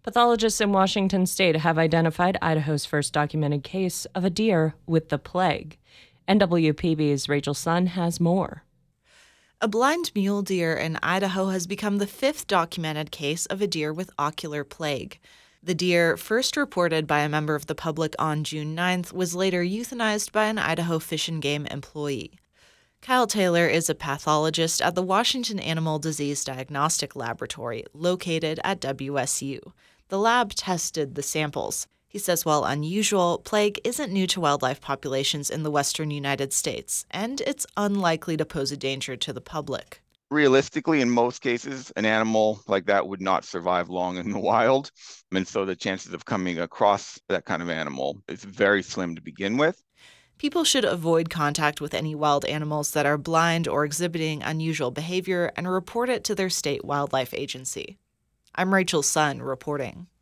Pathologists in Washington state have identified Idaho's first documented case of a deer with the plague. NWPB's Rachel Sun has more. A blind mule deer in Idaho has become the fifth documented case of a deer with ocular plague. The deer, first reported by a member of the public on June 9th, was later euthanized by an Idaho Fish and Game employee. Kyle Taylor is a pathologist at the Washington Animal Disease Diagnostic Laboratory, located at WSU. The lab tested the samples. He says while unusual, plague isn't new to wildlife populations in the western United States, and it's unlikely to pose a danger to the public. Realistically, in most cases, an animal like that would not survive long in the wild. And so the chances of coming across that kind of animal is very slim to begin with. People should avoid contact with any wild animals that are blind or exhibiting unusual behavior and report it to their state wildlife agency. I'm Rachel Sun reporting.